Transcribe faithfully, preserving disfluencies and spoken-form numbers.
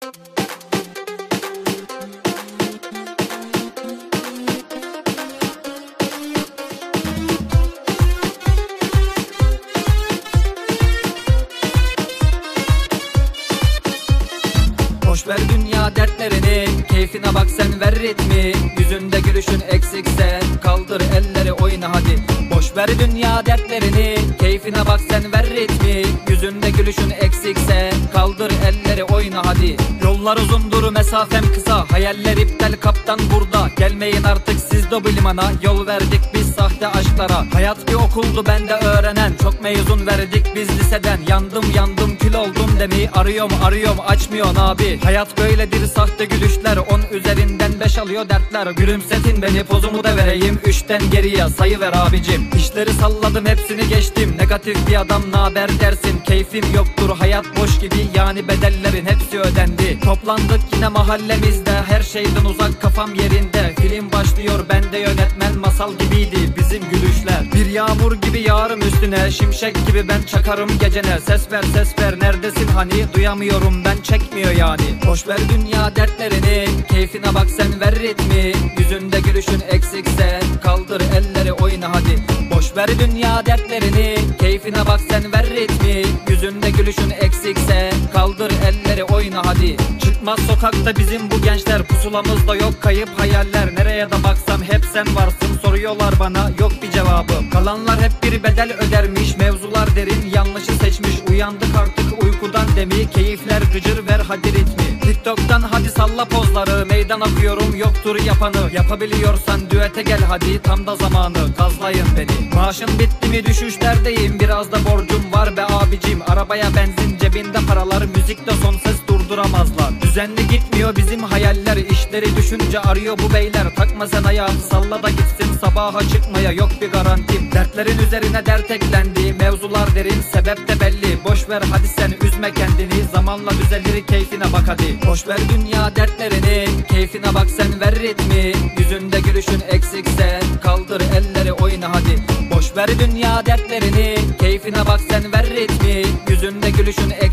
Boşver dünya dertlerini, keyfine bak sen ver ritmi. Yüzünde gülüşün eksikse kaldır elleri oyna hadi. Boşver dünya dertlerini, keyfine bak sen ver ritmi. Yüzünde gülüşün eksikse kaldır elleri oyna hadi. Yollar uzundur mesafem kısa, hayaller iptal kaptan burada. Gelmeyin artık siz de bu limana, yol verdik biz sahte aşklara. Hayat bir okuldu ben de öğrenen, çok mezun verdik biz liseden. Yandım yandım kül oldum demi, arıyorum arıyorum açmıyorsun abi. Hayat böyledir sahte gülüşler, on üzerinden beş alıyor dertler. Gülümsetin beni pozumu da vereyim, üçten geriye sayıver abicim. İşleri salladım hepsini geçtim, negatif bir adam naber dersin. Keyfim yoktur hayat boş gibi, yani bedellerin hepsi ödendi. Toplandık yine mahallemizde, her şeyden uzak kafam yerinde. Film başlıyor ben de yönetmen, masal gibiydi bizim gülüşler. Bir yağmur gibi yağarım üstüne, şimşek gibi ben çakarım gecene. Ses ver ses ver neredesin hani, duyamıyorum ben çekmiyor yani. Boşver dünya dertlerini, keyfine bak sen ver ritmi. Yüzünde gülüşün eksikse kaldır elleri oyna hadi. Boşver dünya dertlerini, keyfine bak sen ver ritmi. Yüzünde gülüşün eksikse kaldır elleri oyna hadi. Çıkmaz sokakta bizim bu gençler, pusulamızda yok kayıp hayaller. Nereye de baksam hep sen varsın, soruyorlar bana yok bir cevabım. Kalanlar hep bir bedel ödermiş, mevzular derin yanlışı seçmiş. Uyandık artık uykudan demi, keyifler gıcır ver hadi ritmi. TikTok'tan hadi salla pozları, meydan akıyorum yoktur yapanı. Yapabiliyorsan düete gel hadi, tam da zamanı gazlayın beni. Maaşın bitti mi düşüşlerdeyim, biraz da borcum var be abicim. Arabaya benzin cebinde paralar, müzikte son ses durduramazlar. Düzenli gitmiyor bizim hayaller, işleri düşünce arıyor bu beyler. Takma sen ayağını salla da gitsin, sabaha çıkmaya yok bir garantim. Dertlerin üzerine dert eklendi, mevzular derin sebep de belli. Boşver hadi sen üzme kendini, zamanla düzelir keyfine bak hadi. Boşver dünya dertlerini, keyfine bak sen ver ritmi. Yüzünde gülüşün eksikse kaldır elleri oyna hadi. Boşver dünya dertlerini, keyfine bak sen ver ritmi. Yüzünde gülüşün eksikse